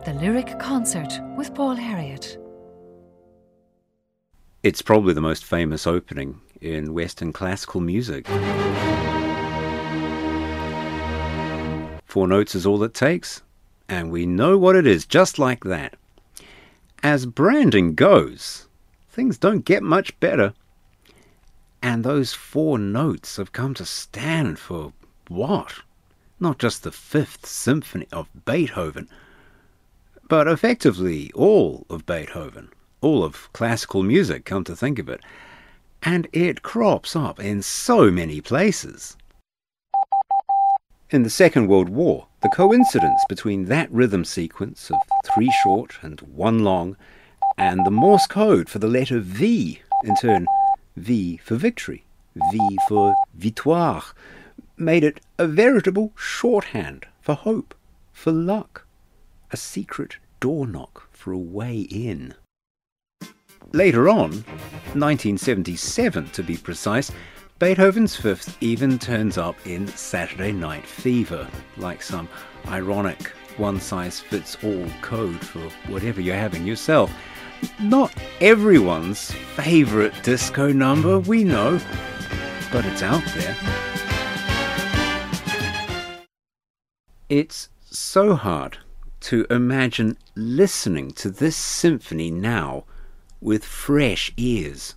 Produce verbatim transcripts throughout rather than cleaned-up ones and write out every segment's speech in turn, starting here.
The Lyric Concert with Paul Herriot. It's probably the most famous opening in Western classical music. Four notes is all it takes, and we know what it is just like that. As branding goes, things don't get much better. And those four notes have come to stand for what? Not just the Fifth Symphony of Beethoven, but effectively all of Beethoven, all of classical music, come to think of it. And it crops up in so many places. In the Second World War, the coincidence between that rhythm sequence of three short and one long, and the Morse code for the letter V, in turn V for victory, V for victoire, made it a veritable shorthand for hope, for luck, a secret door knock for a way in. Later on, nineteen seventy-seven to be precise, Beethoven's Fifth even turns up in Saturday Night Fever, like some ironic one-size-fits-all code for whatever you're having yourself. Not everyone's favourite disco number, we know, but it's out there. It's so hard to imagine listening to this symphony now with fresh ears.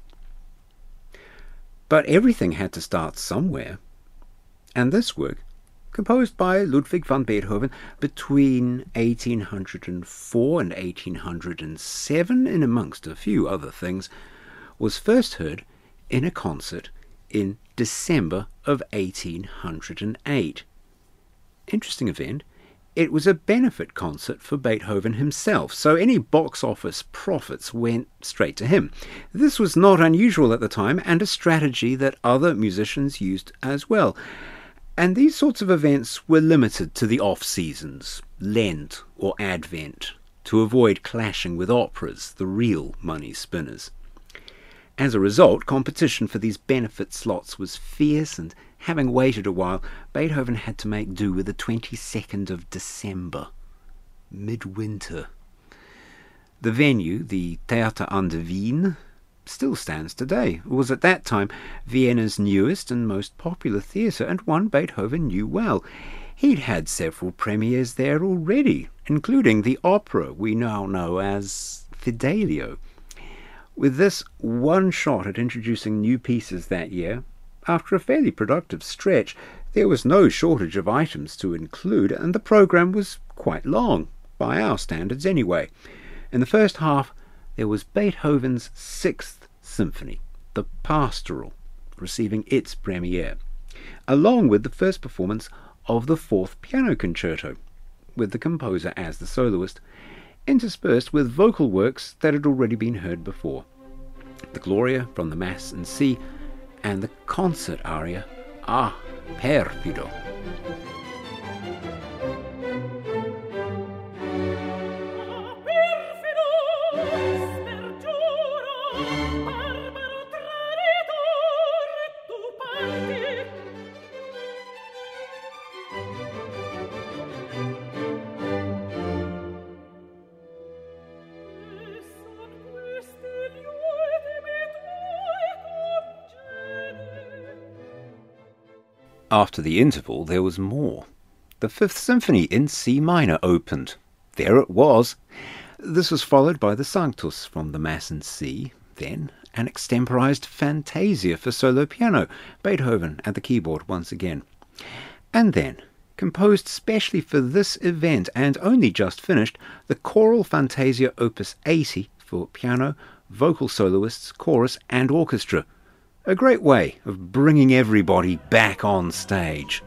But everything had to start somewhere, and this work, composed by Ludwig van Beethoven between eighteen oh four and eighteen oh seven, in amongst a few other things, was first heard in a concert in December of eighteen oh eight. Interesting event. It was a benefit concert for Beethoven himself, so any box office profits went straight to him. This was not unusual at the time, and a strategy that other musicians used as well. And these sorts of events were limited to the off-seasons, Lent or Advent, to avoid clashing with operas, the real money spinners. As a result, competition for these benefit slots was fierce, and having waited a while, Beethoven had to make do with the twenty-second of December, midwinter. The venue, the Theater an der Wien, still stands today. It was at that time Vienna's newest and most popular theatre, and one Beethoven knew well. He'd had several premieres there already, including the opera we now know as Fidelio. With this one shot at introducing new pieces that year, after a fairly productive stretch, there was no shortage of items to include, and the programme was quite long, by our standards anyway. In the first half, there was Beethoven's Sixth Symphony, the Pastoral, receiving its premiere, along with the first performance of the Fourth Piano Concerto, with the composer as the soloist, interspersed with vocal works that had already been heard before. The Gloria from the Mass in C, and the concert aria, Ah, Perfido. After the interval, there was more. The Fifth Symphony in C minor opened. There it was. This was followed by the Sanctus from the Mass in C, then an extemporized Fantasia for solo piano, Beethoven at the keyboard once again. And then, composed specially for this event and only just finished, the Choral Fantasia Opus eighty for piano, vocal soloists, chorus and orchestra. A great way of bringing everybody back on stage.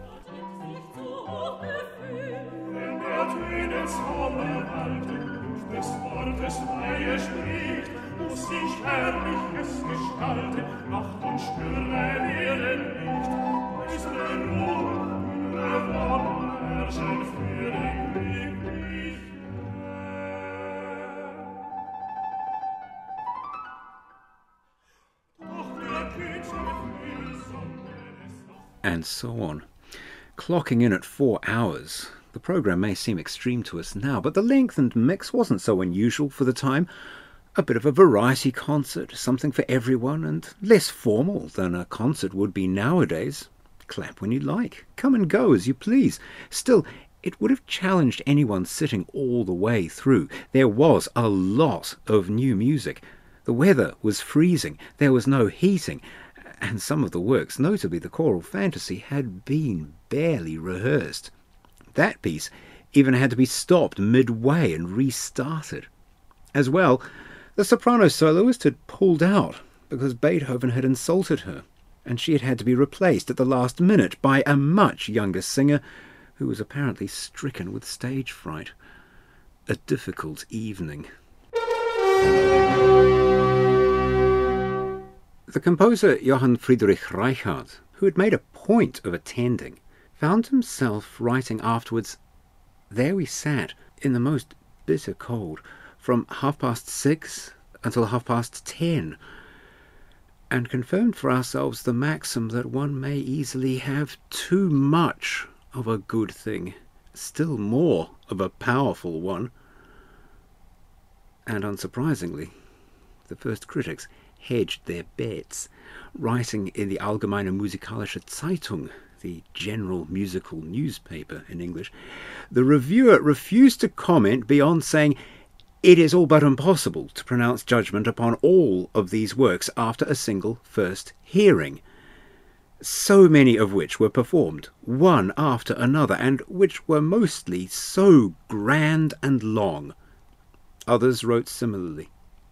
And so on. Clocking in at four hours, The program may seem extreme to us now, but the length and mix wasn't so unusual for the time. A bit of a variety concert, something for everyone, and less formal than a concert would be nowadays. Clap when you like, come and go as you please. Still, it would have challenged anyone sitting all the way through. There was a lot of new music. The weather was freezing, there was no heating, and some of the works, notably the choral fantasy, had been barely rehearsed. That piece even had to be stopped midway and restarted. As well, the soprano soloist had pulled out because Beethoven had insulted her, and she had had to be replaced at the last minute by a much younger singer who was apparently stricken with stage fright. A difficult evening. The composer Johann Friedrich Reichhardt, who had made a point of attending, found himself writing afterwards, "There we sat, in the most bitter cold, from half past six until half past ten, and confirmed for ourselves the maxim that one may easily have too much of a good thing, still more of a powerful one." And unsurprisingly, the first critics hedged their bets. Writing in the Allgemeine Musikalische Zeitung, the general musical newspaper in English, the reviewer refused to comment beyond saying, "It is all but impossible to pronounce judgment upon all of these works after a single first hearing, so many of which were performed one after another, and which were mostly so grand and long." Others wrote similarly.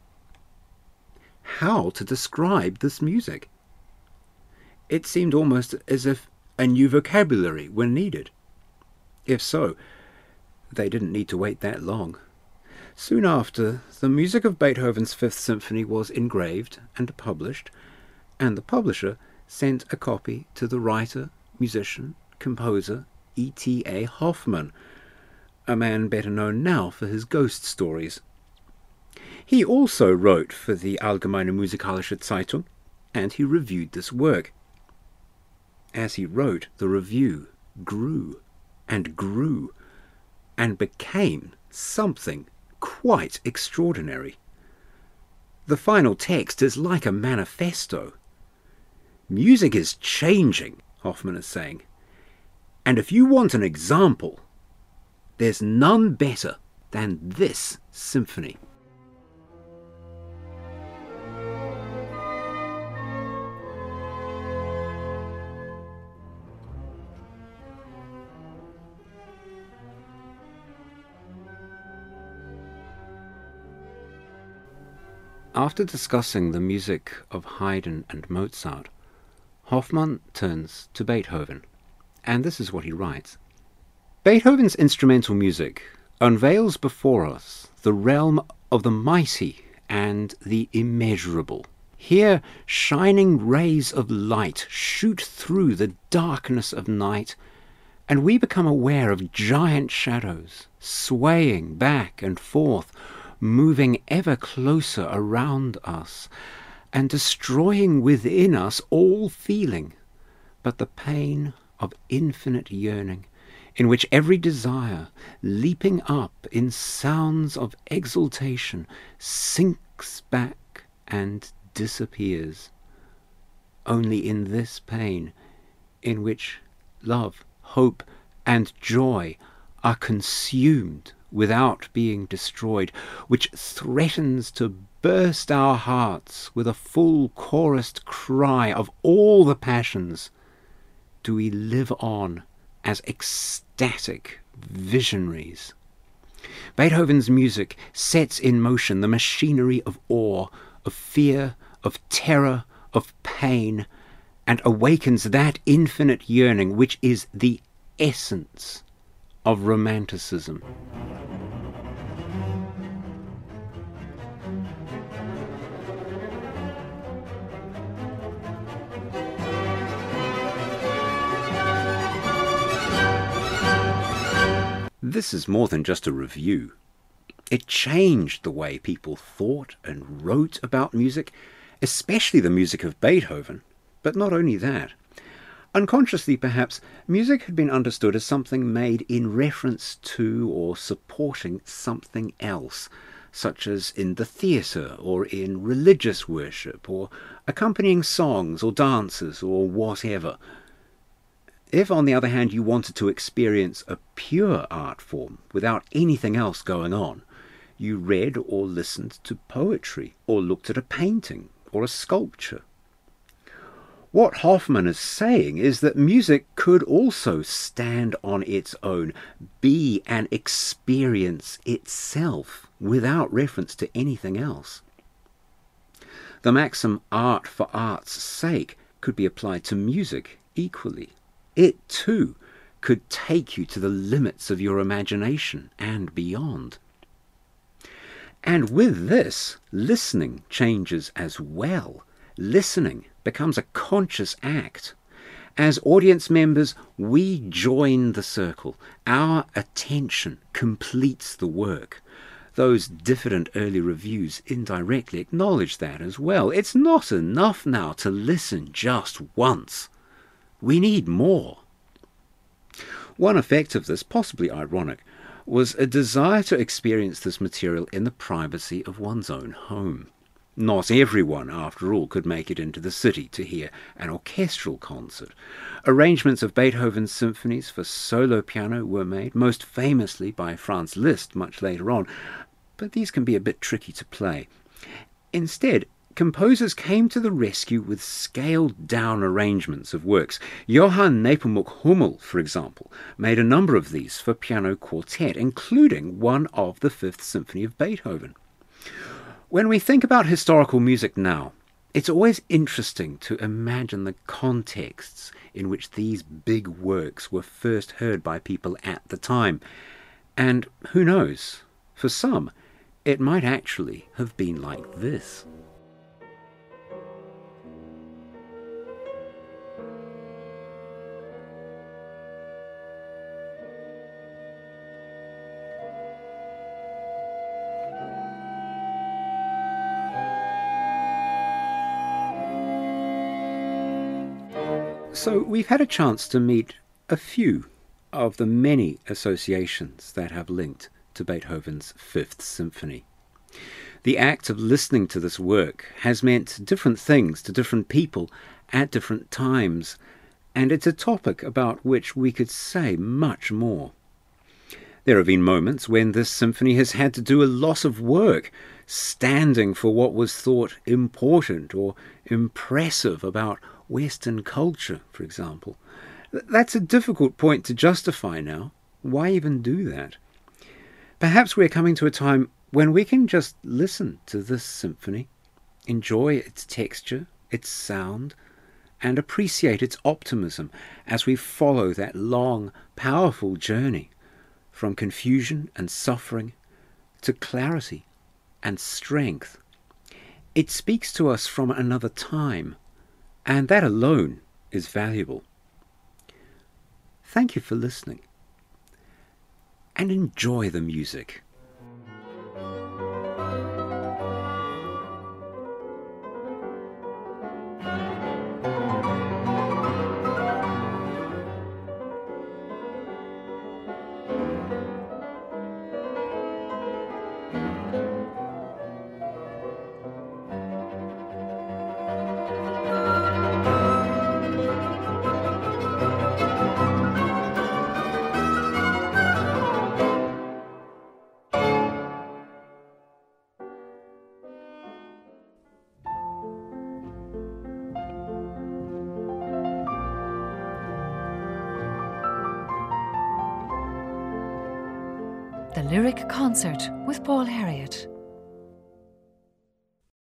How to describe this music? It seemed almost as if a new vocabulary were needed. If so, they didn't need to wait that long. Soon after, the music of Beethoven's Fifth Symphony was engraved and published, and the publisher sent a copy to the writer, musician, composer E T A Hoffmann, a man better known now for his ghost stories. He also wrote for the Allgemeine Musikalische Zeitung, and he reviewed this work. As he wrote, the review grew and grew and became something quite extraordinary. The final text is like a manifesto. Music is changing, Hoffmann is saying, and if you want an example, there's none better than this symphony. After discussing the music of Haydn and Mozart, Hoffmann turns to Beethoven, and this is what he writes. Beethoven's instrumental music unveils before us the realm of the mighty and the immeasurable. Here shining rays of light shoot through the darkness of night, and we become aware of giant shadows swaying back and forth, moving ever closer around us, and destroying within us all feeling but the pain of infinite yearning, in which every desire, leaping up in sounds of exultation, sinks back and disappears. Only in this pain, in which love, hope, and joy are consumed without being destroyed, which threatens to burst our hearts with a full chorused cry of all the passions, do we live on as ecstatic visionaries. Beethoven's music sets in motion the machinery of awe, of fear, of terror, of pain, and awakens that infinite yearning which is the essence of Romanticism. This is more than just a review. It changed the way people thought and wrote about music, especially the music of Beethoven. But not only that. Unconsciously, perhaps, music had been understood as something made in reference to or supporting something else, such as in the theatre or in religious worship or accompanying songs or dances or whatever. If, on the other hand, you wanted to experience a pure art form without anything else going on, you read or listened to poetry or looked at a painting or a sculpture. What Hoffmann is saying is that music could also stand on its own, be an experience itself, without reference to anything else. The maxim art for art's sake could be applied to music equally. It, too, could take you to the limits of your imagination and beyond. And with this, listening changes as well. Listening becomes a conscious act. As audience members, we join the circle. Our attention completes the work. Those diffident early reviews indirectly acknowledge that as well. It's not enough now to listen just once. We need more. One effect of this, possibly ironic, was a desire to experience this material in the privacy of one's own home. Not everyone, after all, could make it into the city to hear an orchestral concert. Arrangements of Beethoven's symphonies for solo piano were made, most famously by Franz Liszt much later on, but these can be a bit tricky to play. Instead, composers came to the rescue with scaled-down arrangements of works. Johann Nepomuk Hummel, for example, made a number of these for piano quartet, including one of the Fifth Symphony of Beethoven. When we think about historical music now, it's always interesting to imagine the contexts in which these big works were first heard by people at the time. And who knows, for some, it might actually have been like this. So we've had a chance to meet a few of the many associations that have linked to Beethoven's Fifth Symphony. The act of listening to this work has meant different things to different people at different times, and it's a topic about which we could say much more. There have been moments when this symphony has had to do a lot of work, standing for what was thought important or impressive about Western culture, for example. That's a difficult point to justify now. Why even do that? Perhaps we're coming to a time when we can just listen to this symphony, enjoy its texture, its sound, and appreciate its optimism as we follow that long, powerful journey from confusion and suffering to clarity and strength. It speaks to us from another time, and that alone is valuable. Thank you for listening, and enjoy the music. The Lyric Concert with Paul Herriot.